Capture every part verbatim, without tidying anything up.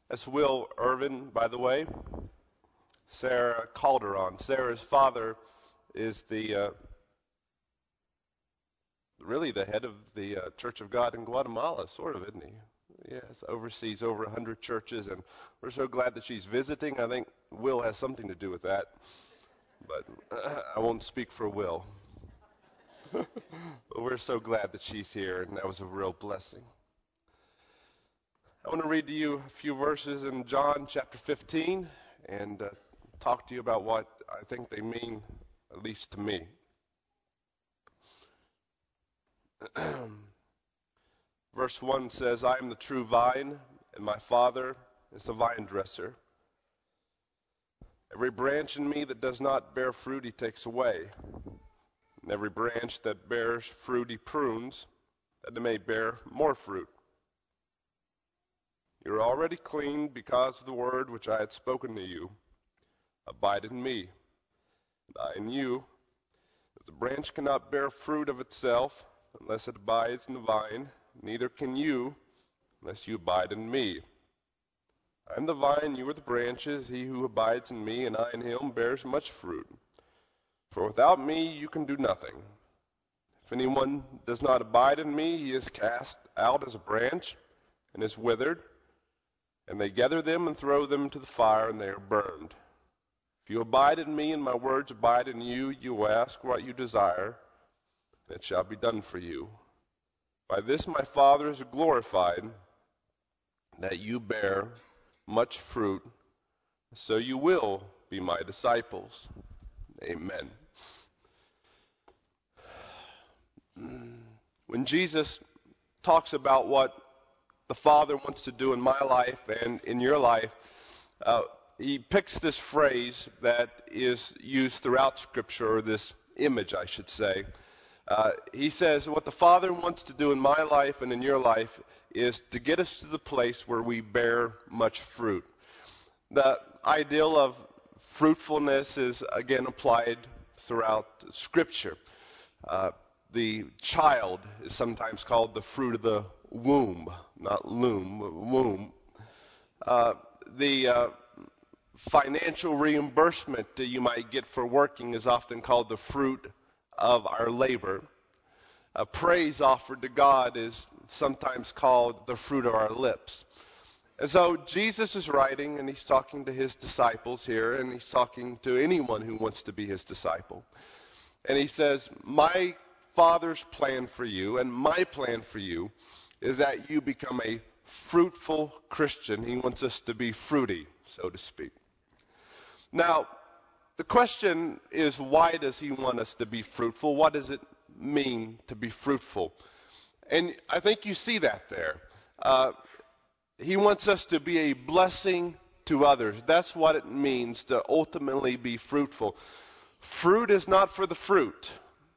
That's Will Irvin, by the way. Sarah Calderon. Sarah's father is the uh, really the head of the uh, Church of God in Guatemala, sort of, isn't he? Yes, oversees over one hundred churches, and we're so glad that she's visiting. I think Will has something to do with that, but uh, I won't speak for Will. But we're so glad that she's here, and that was a real blessing. I want to read to you a few verses in John chapter fifteen and uh, talk to you about what I think they mean, at least to me. Verse one says, I am the true vine, and my Father is the vine dresser. Every branch in me that does not bear fruit he takes away, and every branch that bears fruit he prunes, that it may bear more fruit. You are already clean because of the word which I had spoken to you. Abide in me, and I in you. As the branch cannot bear fruit of itself unless it abides in the vine, neither can you unless you abide in me. I am the vine, you are the branches. He who abides in me and I in him bears much fruit. For without me you can do nothing. If anyone does not abide in me, he is cast out as a branch and is withered. And they gather them and throw them into the fire, and they are burned. If you abide in me and my words abide in you, you will ask what you desire, and it shall be done for you. By this my Father is glorified, that you bear much fruit, so you will be my disciples. Amen. When Jesus talks about what the Father wants to do in my life and in your life, uh, he picks this phrase that is used throughout Scripture, or this image, I should say. Uh, he says, what the Father wants to do in my life and in your life is to get us to the place where we bear much fruit. The ideal of fruitfulness is, again, applied throughout Scripture. Uh, the child is sometimes called the fruit of the womb, not loom, but womb. Uh, the uh, financial reimbursement that you might get for working is often called the fruit of our labor. A praise offered to God is sometimes called the fruit of our lips. And so Jesus is writing, and he's talking to his disciples here, and he's talking to anyone who wants to be his disciple. And he says, my Father's plan for you and my plan for you is that you become a fruitful Christian. He wants us to be fruity, so to speak. Now, the question is, why does he want us to be fruitful? What does it mean to be fruitful? And I think you see that there. Uh, he wants us to be a blessing to others. That's what it means to ultimately be fruitful. Fruit is not for the fruit.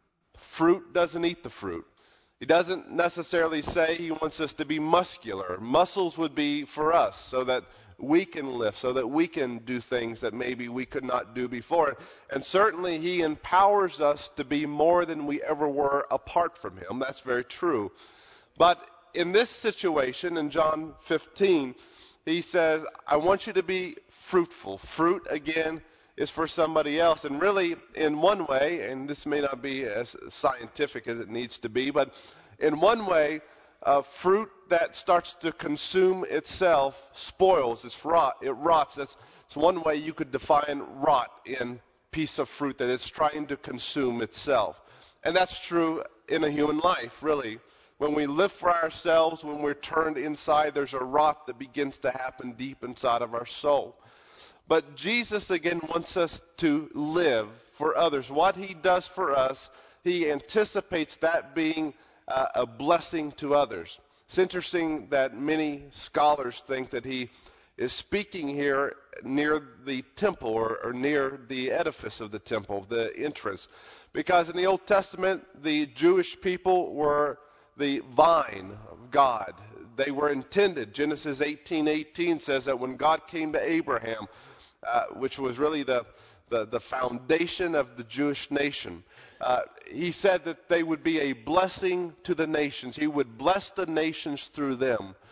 Fruit doesn't eat the fruit. He doesn't necessarily say he wants us to be muscular. Muscles would be for us so that we can lift, so that we can do things that maybe we could not do before. And certainly he empowers us to be more than we ever were apart from him. That's very true. But in this situation, in John fifteen, he says, I want you to be fruitful. Fruit, again, is for somebody else. And really, in one way, and this may not be as scientific as it needs to be, but in one way, uh, fruit that starts to consume itself spoils. It's rot. It rots. That's, that's one way you could define rot in piece of fruit, that it's trying to consume itself. And that's true in a human life, really. When we live for ourselves, when we're turned inside, there's a rot that begins to happen deep inside of our soul. But Jesus, again, wants us to live for others. What he does for us, he anticipates that being uh, a blessing to others. It's interesting that many scholars think that he is speaking here near the temple or, or near the edifice of the temple, the entrance. Because in the Old Testament, the Jewish people were the vine of God. They were intended. Genesis eighteen eighteen says that when God came to Abraham, Uh, which was really the, the, the foundation of the Jewish nation. Uh, he said that they would be a blessing to the nations. He would bless the nations through them.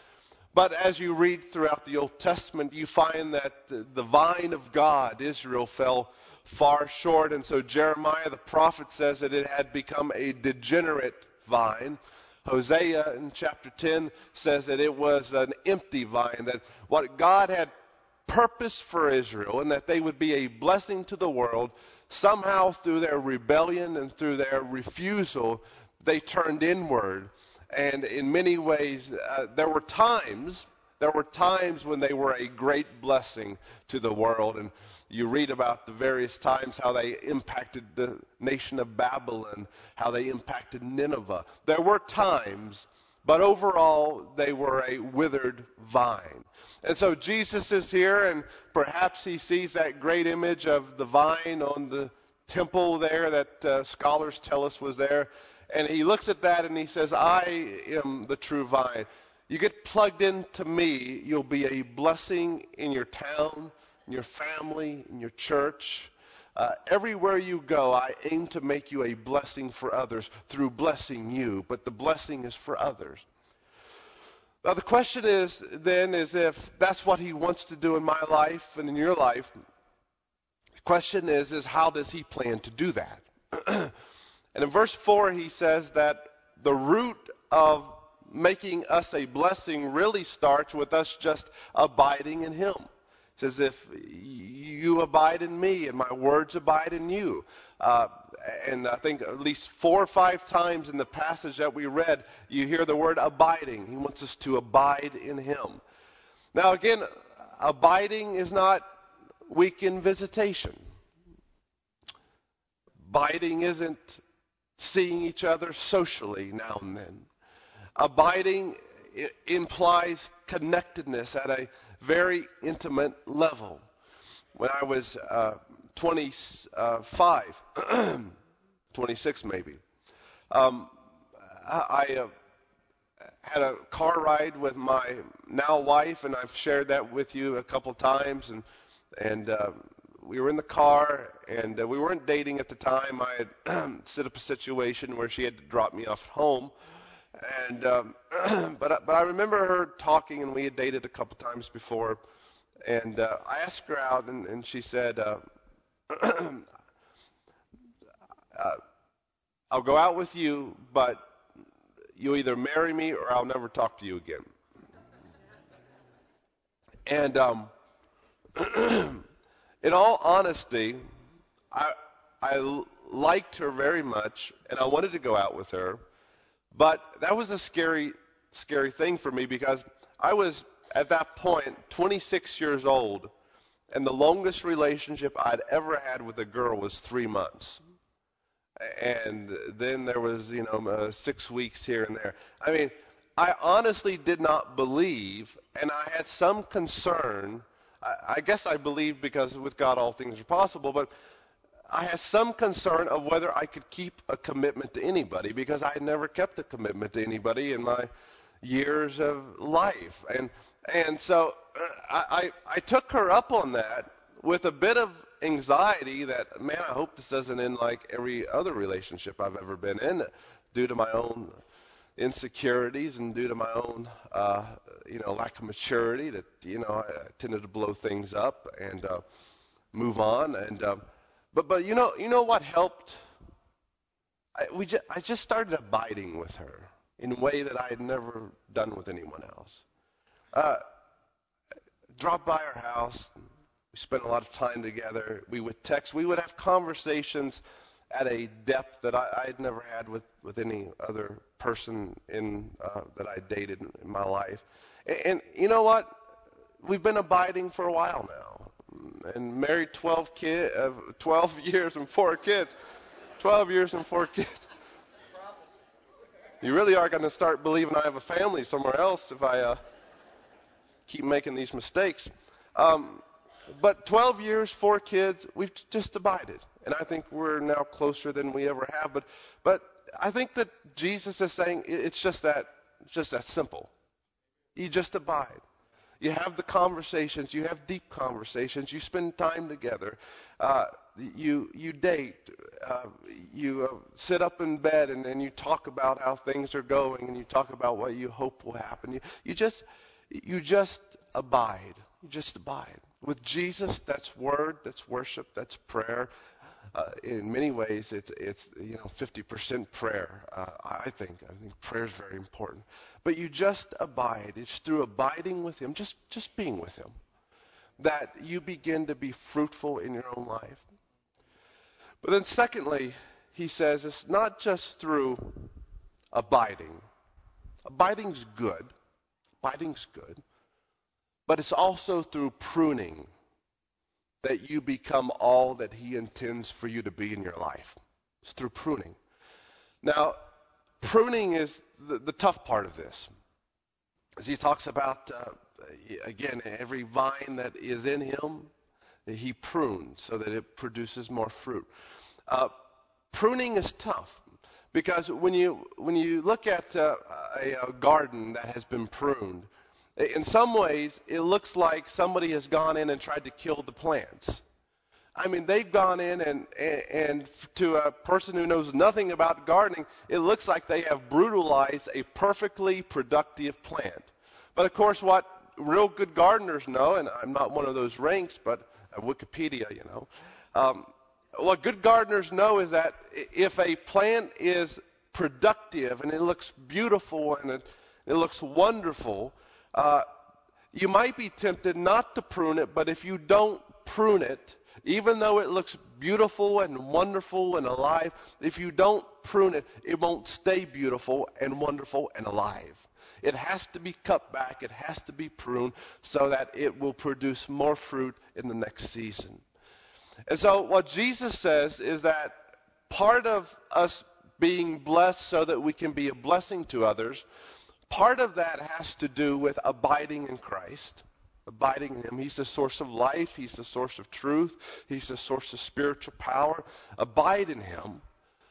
But as you read throughout the Old Testament, you find that the, the vine of God, Israel, fell far short. And so Jeremiah the prophet says that it had become a degenerate vine. Hosea in chapter ten says that it was an empty vine, that what God had purposed for Israel and that they would be a blessing to the world, somehow through their rebellion and through their refusal, they turned inward. And in many ways, uh, there were times, there were times when they were a great blessing to the world. And you read about the various times how they impacted the nation of Babylon, how they impacted Nineveh. There were times, but overall, they were a withered vine. And so Jesus is here, and perhaps he sees that great image of the vine on the temple there that uh, scholars tell us was there. And he looks at that and he says, I am the true vine. You get plugged into me, you'll be a blessing in your town, in your family, in your church. Uh, everywhere you go, I aim to make you a blessing for others through blessing you, but the blessing is for others. Now the question is then is if that's what he wants to do in my life and in your life, the question is, is how does he plan to do that? And in verse four, he says that the root of making us a blessing really starts with us just abiding in him. It says, if you abide in me and my words abide in you. Uh, and I think at least four or five times in the passage that we read, you hear the word abiding. He wants us to abide in him. Now again, abiding is not weekend visitation. Abiding isn't seeing each other socially now and then. Abiding implies connectedness at a very intimate level. When I was uh, twenty-five, twenty-six maybe, um, I, I uh, had a car ride with my now wife, and I've shared that with you a couple times, and and uh, we were in the car, and uh, we weren't dating at the time. I had set up a situation where she had to drop me off at home. And um, but but I remember her talking, and we had dated a couple times before. And uh, I asked her out, and, and she said, uh, uh, "I'll go out with you, but you'll either marry me or I'll never talk to you again." And um, in all honesty, I I liked her very much, and I wanted to go out with her. But that was a scary, scary thing for me because I was, at that point, twenty-six years old, and the longest relationship I'd ever had with a girl was three months. And then there was, you know, uh, six weeks here and there. I mean, I honestly did not believe, and I had some concern. I, I guess I believed because with God all things are possible, but I had some concern of whether I could keep a commitment to anybody because I had never kept a commitment to anybody in my years of life. And and so I, I, I took her up on that with a bit of anxiety that, man, I hope this doesn't end like every other relationship I've ever been in due to my own insecurities and due to my own, uh, you know, lack of maturity that, you know, I tended to blow things up and uh, move on. And uh, But but you know you know what helped? I, we just, I just started abiding with her in a way that I had never done with anyone else. Uh, dropped by her house. We spent a lot of time together. We would text. We would have conversations at a depth that I, I had never had with, with any other person in uh, that I dated in my life. And, and you know what? We've been abiding for a while now. And married twelve kid, uh, twelve years and four kids. twelve years and four kids. You really are going to start believing I have a family somewhere else if I uh, keep making these mistakes. Um, but twelve years, four kids, we've just abided. And I think we're now closer than we ever have. But but I think that Jesus is saying it's just that, it's just that simple. You just abide. You have the conversations. You have deep conversations. You spend time together. Uh, you you date. Uh, you uh, sit up in bed and, and you talk about how things are going, and you talk about what you hope will happen. You, you just You just abide. You just abide. With Jesus, that's word, that's worship, that's prayer. Uh, in many ways, it's it's you know fifty percent prayer. Uh, I think I think prayer is very important. But you just abide. It's through abiding with Him, just just being with Him, that you begin to be fruitful in your own life. But then, secondly, he says it's not just through abiding. Abiding's good. Abiding's good. But it's also through pruning that you become all that He intends for you to be in your life. It's through pruning. Now, pruning is the, the tough part of this. As he talks about, uh, again, every vine that is in Him, He prunes so that it produces more fruit. Uh, pruning is tough because when you when you look at uh, a, a garden that has been pruned, in some ways, it looks like somebody has gone in and tried to kill the plants. I mean, they've gone in and, and, and to a person who knows nothing about gardening, it looks like they have brutalized a perfectly productive plant. But of course, what real good gardeners know, and I'm not one of those ranks, but uh, Wikipedia, you know, um, what good gardeners know is that if a plant is productive and it looks beautiful and it, it looks wonderful, Uh, you might be tempted not to prune it, but if you don't prune it, even though it looks beautiful and wonderful and alive, if you don't prune it, it won't stay beautiful and wonderful and alive. It has to be cut back. It has to be pruned so that it will produce more fruit in the next season. And so what Jesus says is that part of us being blessed so that we can be a blessing to others, part of that has to do with abiding in Christ, abiding in Him. He's the source of life. He's the source of truth. He's the source of spiritual power. Abide in Him.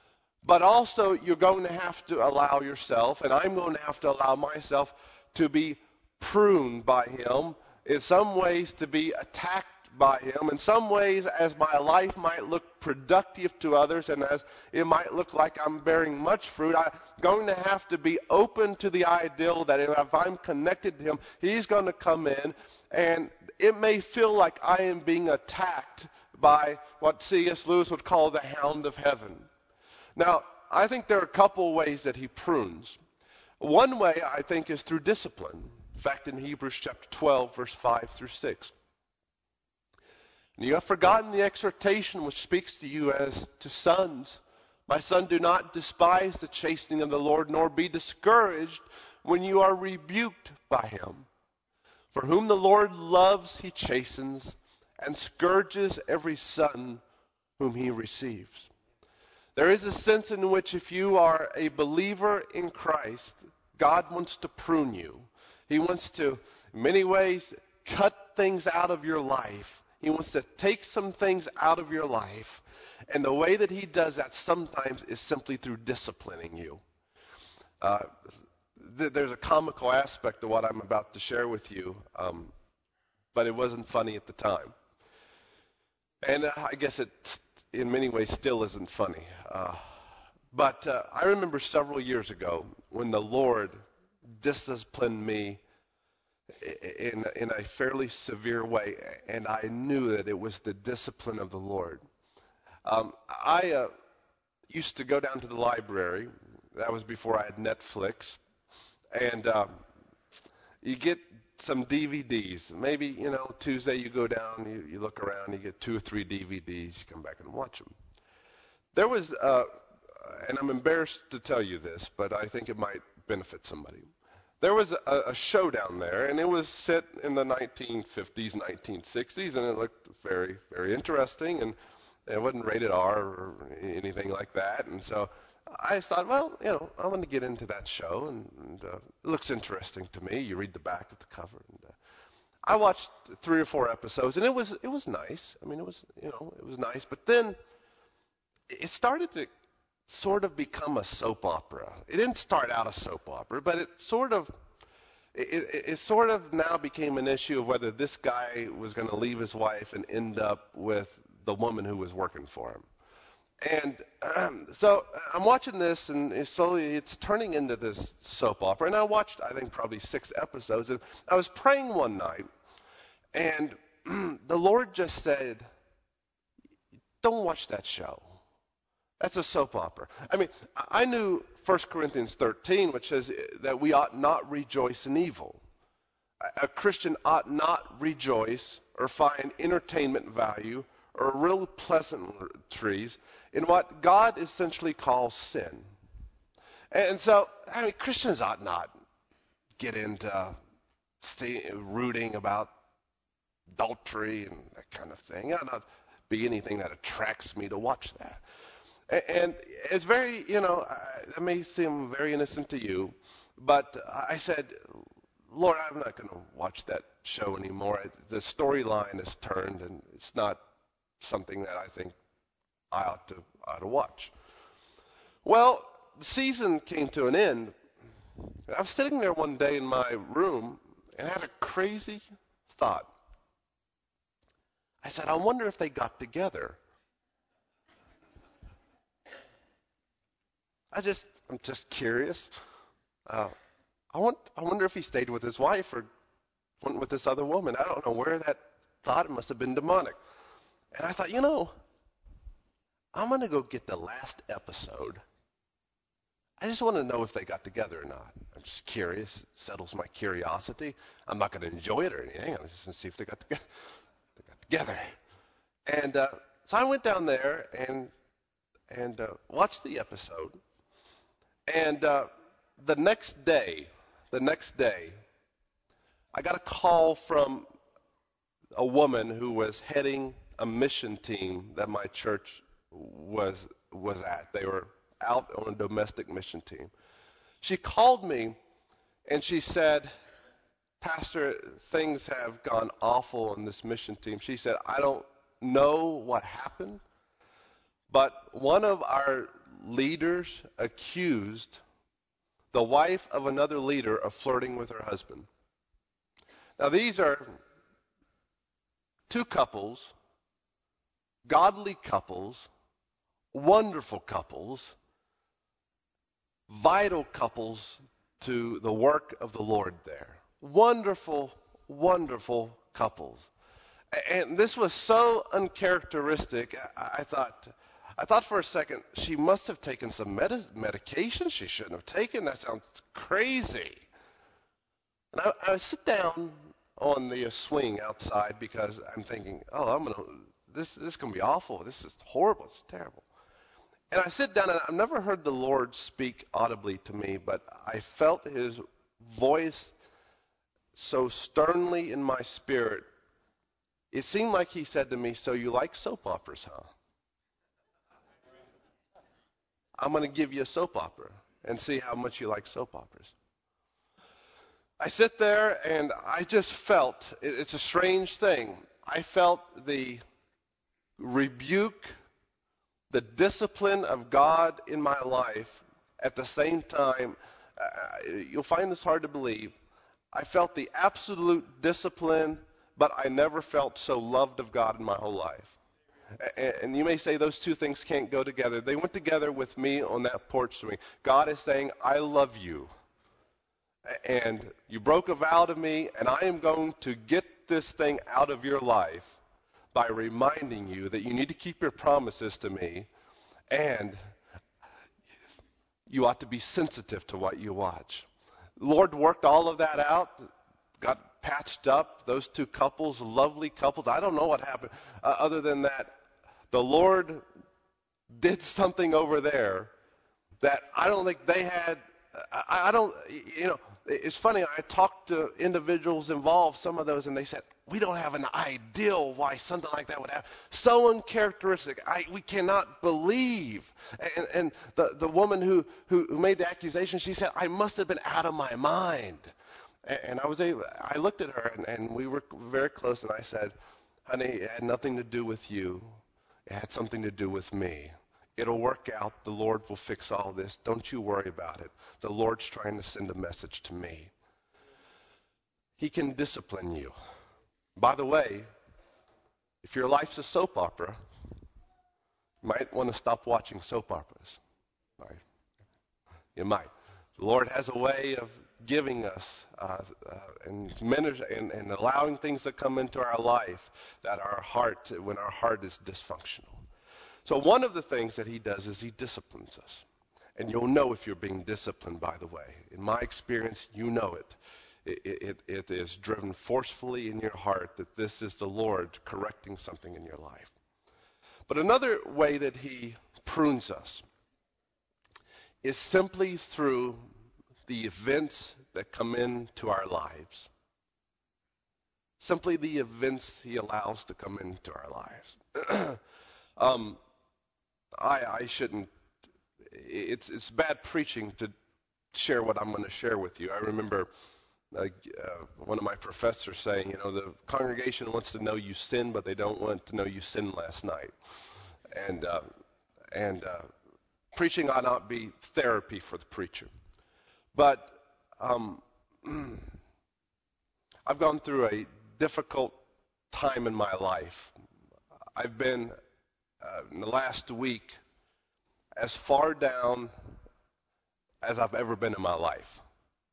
But also you're going to have to allow yourself, and I'm going to have to allow myself to be pruned by Him, in some ways to be attacked by Him, in some ways as my life might look productive to others and as it might look like I'm bearing much fruit. I'm going to have to be open to the ideal that if I'm connected to Him, He's going to come in, and it may feel like I am being attacked by what C S Lewis would call the hound of heaven. Now, I think there are a couple ways that He prunes. One way, I think, is through discipline. In fact, in Hebrews chapter twelve, verse five through six. You have forgotten the exhortation which speaks to you as to sons. My son, do not despise the chastening of the Lord, nor be discouraged when you are rebuked by Him. For whom the Lord loves, He chastens, and scourges every son whom He receives. There is a sense in which if you are a believer in Christ, God wants to prune you. He wants to, in many ways, cut things out of your life. He wants to take some things out of your life. And the way that He does that sometimes is simply through disciplining you. Uh, th- there's a comical aspect to what I'm about to share with you, um, but it wasn't funny at the time. And uh, I guess it, in many ways, still isn't funny. Uh, but uh, I remember several years ago when the Lord disciplined me in in a fairly severe way, and I knew that it was the discipline of the Lord. Um, I uh, used to go down to the library. That was before I had Netflix, and um, you get some D V Ds. Maybe, you know, Tuesday you go down, you, you look around, you get two or three D V Ds, you come back and watch them. There was, uh, and I'm embarrassed to tell you this, but I think it might benefit somebody. There was a, a show down there, and it was set in the nineteen fifties, nineteen sixties, and it looked very, very interesting, and it wasn't rated R or anything like that. And so I just thought, well, you know, I want to get into that show, and, and uh, it looks interesting to me. You read the back of the cover. And, uh, I watched three or four episodes, and it was it was nice. I mean, it was, you know, it was nice. But then it started to sort of become a soap opera. It didn't start out a soap opera, but it sort of it, it, it sort of now became an issue of whether this guy was going to leave his wife and end up with the woman who was working for him. And um, so I'm watching this, and it's slowly it's turning into this soap opera. And I watched, I think, probably six episodes. And I was praying one night, and the Lord just said, "Don't watch that show. That's a soap opera." I mean, I knew First Corinthians thirteen, which says that we ought not rejoice in evil. A Christian ought not rejoice or find entertainment value or real pleasantries in what God essentially calls sin. And so, I mean, Christians ought not get into stay, rooting about adultery and that kind of thing. It ought not be anything that attracts me to watch that. And, and it's very, you know, that may seem very innocent to you, but I said, Lord, I'm not going to watch that show anymore. The storyline has turned, and it's not something that I think I ought to, ought to watch. Well, the season came to an end. I was sitting there one day in my room and had a crazy thought. I said, I wonder if they got together. I just, I'm just curious. Uh, I want, I wonder if he stayed with his wife or went with this other woman. I don't know where that thought, it must have been demonic. And I thought, you know, I'm going to go get the last episode. I just want to know if they got together or not. I'm just curious. It settles my curiosity. I'm not going to enjoy it or anything. I'm just going to see if they got together. They got together. And uh, so I went down there and and uh, watched the episode. And uh, the next day, the next day, I got a call from a woman who was heading a mission team that my church was was at. They were out on a domestic mission team. She called me and she said, Pastor, things have gone awful on this mission team. She said, I don't know what happened, but one of our leaders accused the wife of another leader of flirting with her husband. Now, these are two couples, godly couples, wonderful couples, vital couples to the work of the Lord there. Wonderful, wonderful couples. And this was so uncharacteristic, I, I thought, I thought for a second, she must have taken some medi- medication she shouldn't have taken. That sounds crazy. And I, I sit down on the swing outside because I'm thinking, oh, I'm gonna, this, this is going to be awful. This is horrible. It's terrible. And I sit down, and I've never heard the Lord speak audibly to me, but I felt his voice so sternly in my spirit. It seemed like he said to me, so you like soap operas, huh? I'm going to give you a soap opera and see how much you like soap operas. I sit there, and I just felt, it's a strange thing, I felt the rebuke, the discipline of God in my life. At the same time, uh, you'll find this hard to believe, I felt the absolute discipline, but I never felt so loved of God in my whole life. And, and you may say those two things can't go together. They went together with me on that porch swing. God is saying, I love you. And you broke a vow to me, and I am going to get this thing out of your life by reminding you that you need to keep your promises to me, and you ought to be sensitive to what you watch. The Lord worked all of that out, got patched up, those two couples, lovely couples. I don't know what happened uh, other than that the Lord did something over there that I don't think they had. I, I don't, you know, it's funny. I talked to individuals involved, some of those, and they said, we don't have an idea why something like that would happen. So uncharacteristic. I, we cannot believe. And, and the, the woman who, who, who made the accusation, she said, I must have been out of my mind. And, and I was able, I looked at her, and, and we were very close, and I said, honey, it had nothing to do with you. It had something to do with me. It'll work out. The Lord will fix all this. Don't you worry about it. The Lord's trying to send a message to me. He can discipline you. By the way, if your life's a soap opera, You might want to stop watching soap operas. Right? You might. The Lord has a way of giving us uh, uh, and, and, and allowing things to come into our life that our heart, when our heart is dysfunctional. So one of the things that he does is he disciplines us. And you'll know if you're being disciplined, by the way. In my experience, you know it. It, it, it is driven forcefully in your heart that this is the Lord correcting something in your life. But another way that he prunes us is simply through the events that come into our lives. Simply the events he allows to come into our lives. um, I, I shouldn't, it's, it's bad preaching to share what I'm going to share with you. I remember uh, uh, one of my professors saying, you know, the congregation wants to know you sin, but they don't want to know you sinned last night. And, uh, and uh, preaching ought not be therapy for the preacher. But um, I've gone through a difficult time in my life. I've been, uh, in the last week, as far down as I've ever been in my life.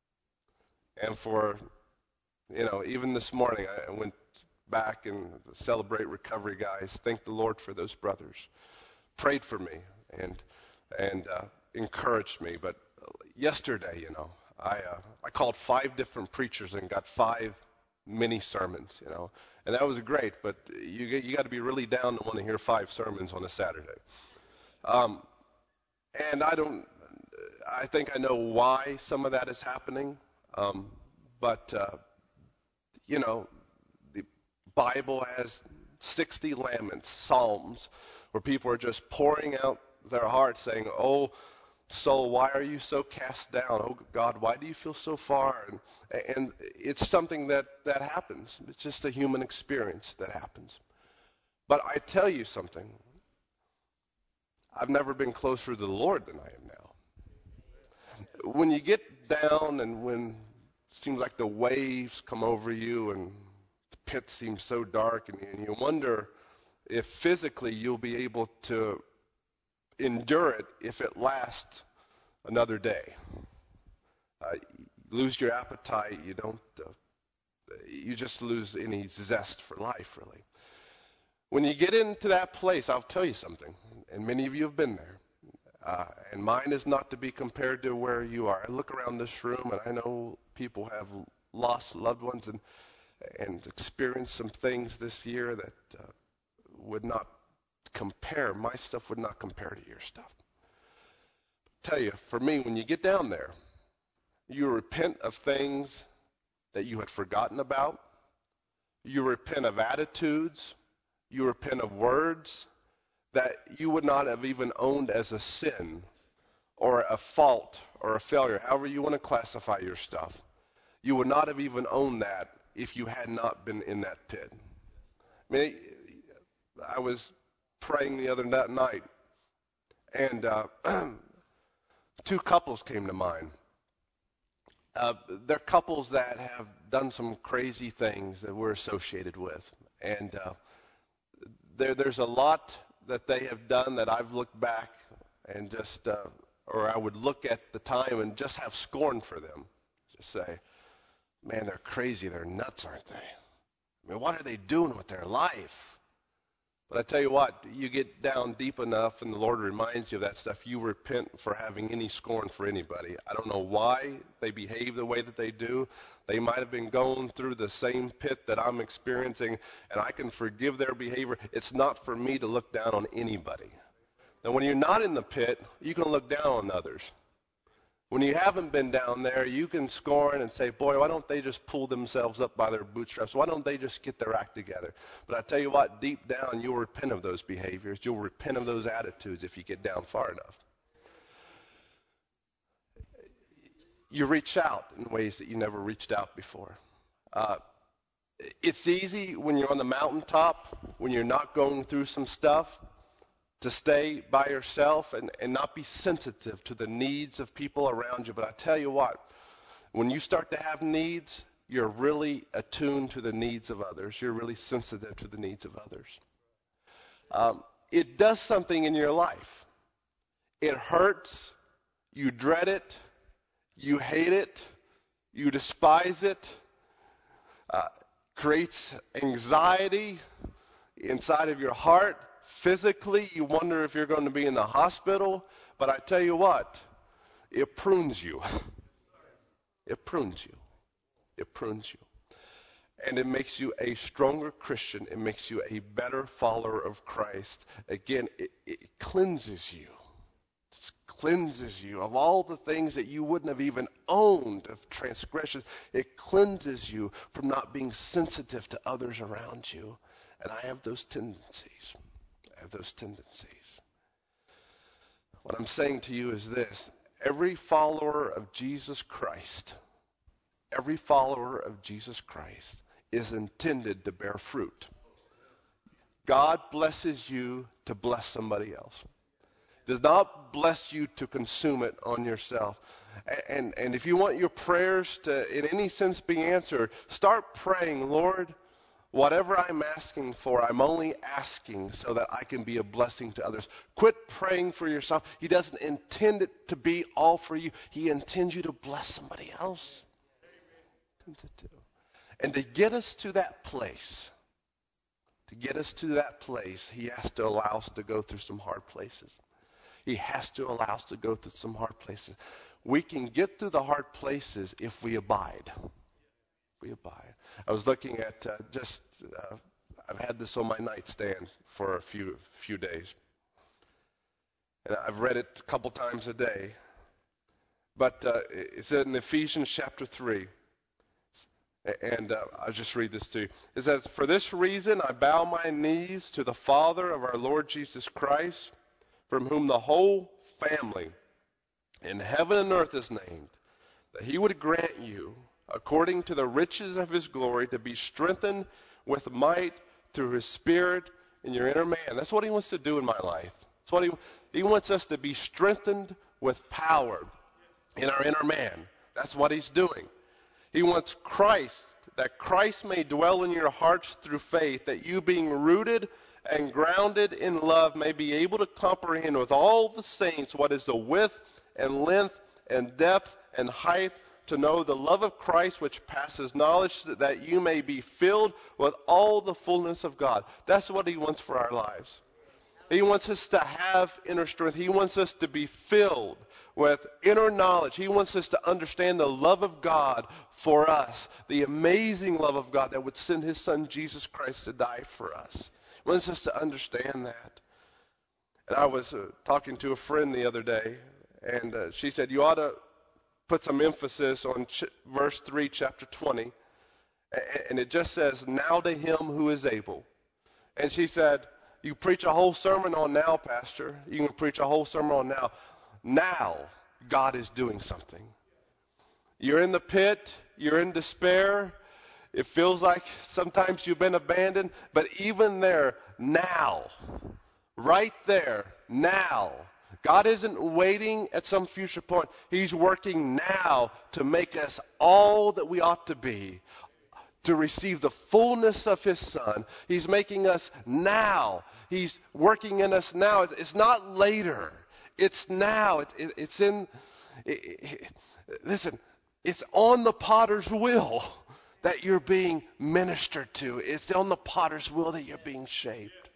And for, you know, even this morning, I went back and celebrate recovery guys. Thank the Lord for those brothers. Prayed for me and and uh, encouraged me. But yesterday, you know, I uh, I called five different preachers and got five mini sermons, you know, and that was great. But you you got to be really down to want to hear five sermons on a Saturday. Um, and I don't. I think I know why some of that is happening. Um, but uh, you know, the Bible has sixty laments, psalms, where people are just pouring out their hearts, saying, "Oh, soul, why are you so cast down? Oh, God, why do you feel so far?" And, and it's something that, that happens. It's just a human experience that happens. But I tell you something. I've never been closer to the Lord than I am now. When you get down and when it seems like the waves come over you and the pit seems so dark and you, and you wonder if physically you'll be able to endure it if it lasts another day. Uh, you lose your appetite. You don't. Uh, you just lose any zest for life, really. When you get into that place, I'll tell you something, and many of you have been there. Uh, and mine is not to be compared to where you are. I look around this room, and I know people have lost loved ones and and experienced some things this year that uh, would not compare. My stuff would not compare to your stuff. Tell you, for me, when you get down there, you repent of things that you had forgotten about. You repent of attitudes. You repent of words that you would not have even owned as a sin or a fault or a failure, however you want to classify your stuff. You would not have even owned that if you had not been in that pit. I mean, I was praying the other night, and uh, two couples came to mind. Uh, they're couples that have done some crazy things that we're associated with, and uh, there, there's a lot that they have done that I've looked back and just, uh, or I would look at the time and just have scorn for them. Just say, man, they're crazy, they're nuts, aren't they? I mean, what are they doing with their life? But I tell you what, you get down deep enough and the Lord reminds you of that stuff, you repent for having any scorn for anybody. I don't know why they behave the way that they do. They might have been going through the same pit that I'm experiencing, and I can forgive their behavior. It's not for me to look down on anybody. Now, when you're not in the pit, you can look down on others. When you haven't been down there, you can scorn and say, boy, why don't they just pull themselves up by their bootstraps? Why don't they just get their act together? But I tell you what, deep down, you'll repent of those behaviors. You'll repent of those attitudes if you get down far enough. You reach out in ways that you never reached out before. Uh, it's easy when you're on the mountaintop, when you're not going through some stuff, to stay by yourself and, and not be sensitive to the needs of people around you. But I tell you what, when you start to have needs, you're really attuned to the needs of others. You're really sensitive to the needs of others. Um, it does something in your life. It hurts. You dread it. You hate it. You despise it. Uh, creates anxiety inside of your heart. Physically, you wonder if you're going to be in the hospital. But I tell you what, it prunes you. It prunes you. It prunes you. And it makes you a stronger Christian. It makes you a better follower of Christ. Again, it, it cleanses you. It cleanses you of all the things that you wouldn't have even owned of transgression. It cleanses you from not being sensitive to others around you. And I have those tendencies. I have those tendencies. What I'm saying to you is this. Every follower of Jesus Christ, every follower of Jesus Christ is intended to bear fruit. God blesses you to bless somebody else. Does not bless you to consume it on yourself. And, and if you want your prayers to, in any sense, be answered, start praying, Lord, whatever I'm asking for, I'm only asking so that I can be a blessing to others. Quit praying for yourself. He doesn't intend it to be all for you. He intends you to bless somebody else. And to get us to that place, to get us to that place, he has to allow us to go through some hard places. He has to allow us to go through some hard places. We can get through the hard places if we abide. If we abide. I was looking at uh, just, uh, I've had this on my nightstand for a few few days. And I've read it a couple times a day. But uh, it's in Ephesians chapter three. And uh, I'll just read this to you. It says, "For this reason I bow my knees to the Father of our Lord Jesus Christ, from whom the whole family in heaven and earth is named, that he would grant you, according to the riches of his glory, to be strengthened with might through his Spirit in your inner man." That's what he wants to do in my life. That's what he, he wants us to be strengthened with power in our inner man. That's what he's doing. He wants Christ, that Christ may dwell in your hearts through faith, that you being rooted and grounded in love may be able to comprehend with all the saints what is the width and length and depth and height, to know the love of Christ which passes knowledge, that you may be filled with all the fullness of God. That's what he wants for our lives. He wants us to have inner strength. He wants us to be filled with inner knowledge. He wants us to understand the love of God for us, the amazing love of God that would send his son Jesus Christ to die for us. He wants us to understand that. And I was uh, talking to a friend the other day, and uh, she said, you ought to put some emphasis on ch- verse three, chapter twenty. And it just says, "Now to him who is able." And she said, "You preach a whole sermon on now, Pastor. You can preach a whole sermon on now. Now, God is doing something. You're in the pit. You're in despair. It feels like sometimes you've been abandoned. But even there, now, right there, now, God isn't waiting at some future point. He's working now to make us all that we ought to be, to receive the fullness of his son. He's making us now. He's working in us now. It's not later. It's now. It, it, it's in, it, it, listen, it's on the potter's will that you're being ministered to. It's on the potter's will that you're being shaped.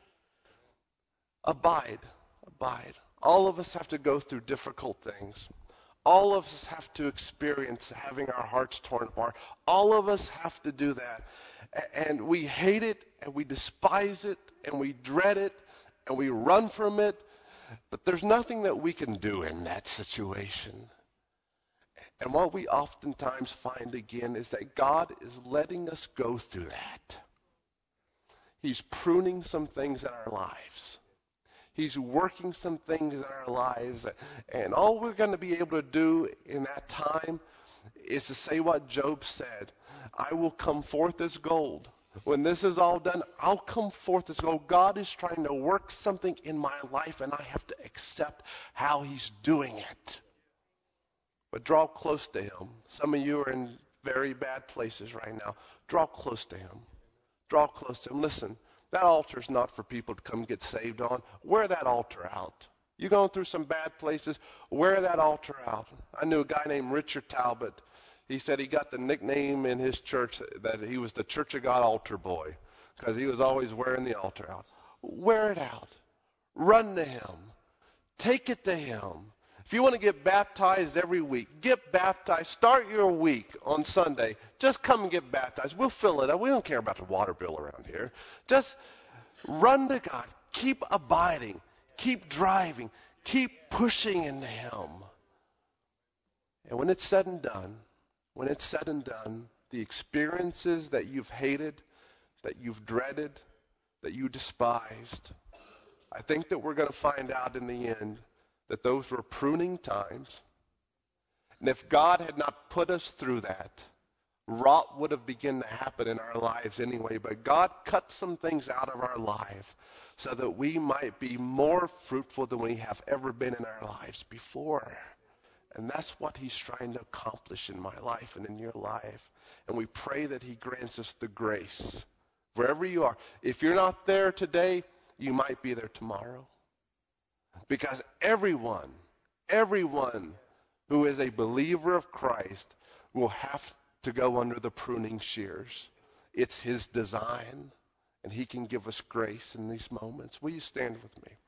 Abide. Abide. All of us have to go through difficult things. All of us have to experience having our hearts torn apart. All of us have to do that. And we hate it, and we despise it, and we dread it, and we run from it. But there's nothing that we can do in that situation. And what we oftentimes find again is that God is letting us go through that. He's pruning some things in our lives. He's working some things in our lives. And all we're going to be able to do in that time is to say what Job said. I will come forth as gold. When this is all done, I'll come forth as gold. God is trying to work something in my life, and I have to accept how he's doing it. But draw close to him. Some of you are in very bad places right now. Draw close to him. Draw close to him. Listen, That altar's not for people to come get saved on. Wear that altar out. You're going through some bad places, wear that altar out. I knew a guy named Richard Talbot. He said he got the nickname in his church that he was the Church of God altar boy because he was always wearing the altar out. Wear it out. Run to him. Take it to him. If you want to get baptized every week, get baptized. Start your week on Sunday. Just come and get baptized. We'll fill it up. We don't care about the water bill around here. Just run to God. Keep abiding. Keep driving. Keep pushing into him. And when it's said and done, when it's said and done, the experiences that you've hated, that you've dreaded, that you despised, I think that we're going to find out in the end that those were pruning times. And if God had not put us through that, rot would have begun to happen in our lives anyway. But God cut some things out of our life so that we might be more fruitful than we have ever been in our lives before. And that's what he's trying to accomplish in my life and in your life. And we pray that he grants us the grace. Wherever you are. If you're not there today, you might be there tomorrow. Because everyone, everyone who is a believer of Christ will have to go under the pruning shears. It's his design, and he can give us grace in these moments. Will you stand with me?